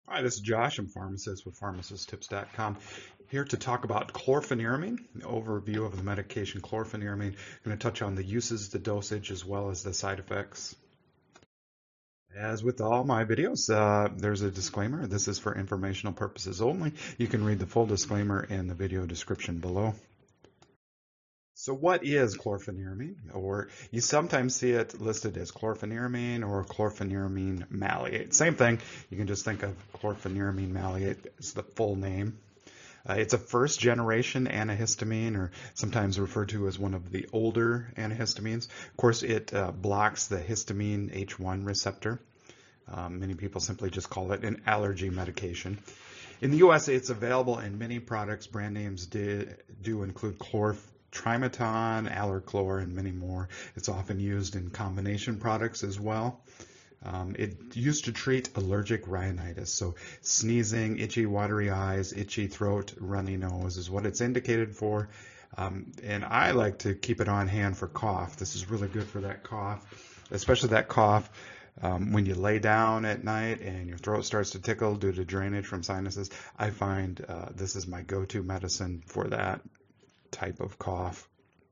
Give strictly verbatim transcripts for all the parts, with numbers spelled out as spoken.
Hi, this is Josh. I'm a pharmacist with pharmacist tips dot com. Here to talk about chlorpheniramine, an overview of the medication chlorpheniramine. I'm going to touch on the uses, the dosage, as well as the side effects. As with all my videos, uh, there's a disclaimer. This is for informational purposes only. You can read the full disclaimer in the video description below. So what is chlorpheniramine? Or you sometimes see it listed as chlorpheniramine or chlorpheniramine maleate. Same thing. You can just think of chlorpheniramine maleate as the full name. Uh, it's a first generation antihistamine, or sometimes referred to as one of the older antihistamines. Of course, it uh, blocks the histamine H one receptor. Um, many people simply just call it an allergy medication. In the U S, it's available in many products. Brand names do, do include chlorpheniramine, Trimeton, Alerchlor, and many more. It's often used in combination products as well. Um, it used to treat allergic rhinitis, so sneezing, itchy, watery eyes, itchy throat, runny nose is what it's indicated for. Um, and I like to keep it on hand for cough. This is really good for that cough, especially that cough um, when you lay down at night and your throat starts to tickle due to drainage from sinuses. I find uh, this is my go-to medicine for that type of cough.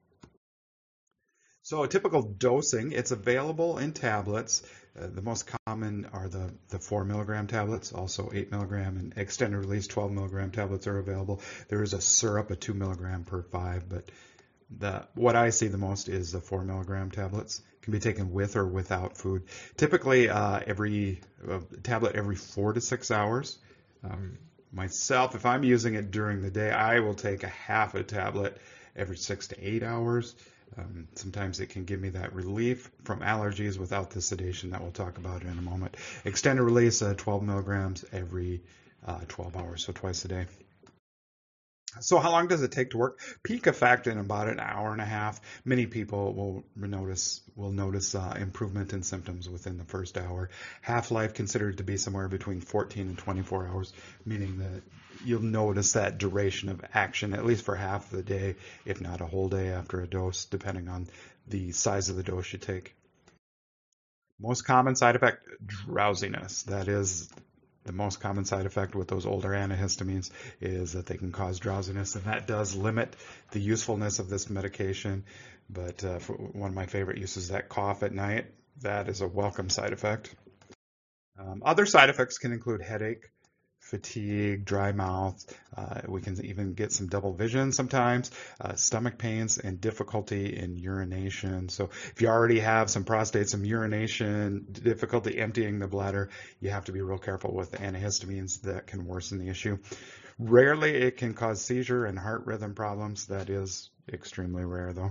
So a typical dosing, it's available in tablets. Uh, the most common are the, the four milligram tablets, also eight milligram and extended release twelve milligram tablets are available. There is a syrup, a two milligram per five, but the, what I see the most is the four milligram tablets. Can be taken with or without food. Typically uh, every uh, tablet every four to six hours. Um, Myself, if I'm using it during the day, I will take a half a tablet every six to eight hours. Um, sometimes it can give me that relief from allergies without the sedation that we'll talk about in a moment. Extended release, uh, twelve milligrams every uh, twelve hours, so twice a day. So how long does it take to work? Peak effect in about an hour and a half. Many people will notice will notice uh, improvement in symptoms within the first hour. Half-life considered to be somewhere between fourteen and twenty-four hours, meaning that you'll notice that duration of action at least for half the day, if not a whole day after a dose, depending on the size of the dose you take. Most common side effect, drowsiness. That is the most common side effect with those older antihistamines is that they can cause drowsiness, and that does limit the usefulness of this medication. But uh, for one of my favorite uses, that cough at night, that is a welcome side effect. Um, other side effects can include headache, fatigue, dry mouth. Uh, we can even get some double vision sometimes, uh, stomach pains, and difficulty in urination. So if you already have some prostate, some urination, difficulty emptying the bladder, you have to be real careful with the antihistamines that can worsen the issue. Rarely it can cause seizure and heart rhythm problems. That is extremely rare though.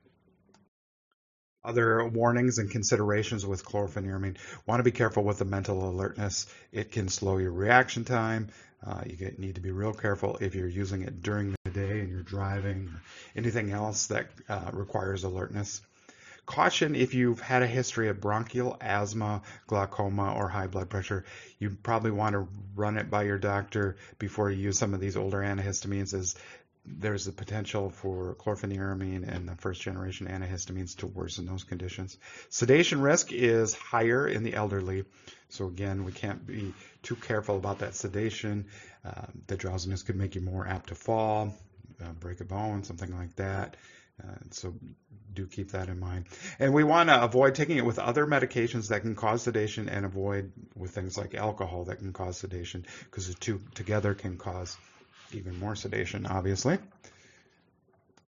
Other warnings and considerations with chlorpheniramine. Want to be careful with the mental alertness. It can slow your reaction time. Uh, you get, need to be real careful if you're using it during the day and you're driving or anything else that uh, requires alertness. Caution if you've had a history of bronchial asthma, glaucoma, or high blood pressure. You probably want to run it by your doctor before you use some of these older antihistamines, as there's the potential for chlorpheniramine and the first generation antihistamines to worsen those conditions. Sedation risk is higher in the elderly. So again, we can't be too careful about that sedation. Uh, the drowsiness could make you more apt to fall, uh, break a bone, something like that. Uh, so do keep that in mind. And we want to avoid taking it with other medications that can cause sedation, and avoid with things like alcohol that can cause sedation, because the two together can cause even more sedation, obviously.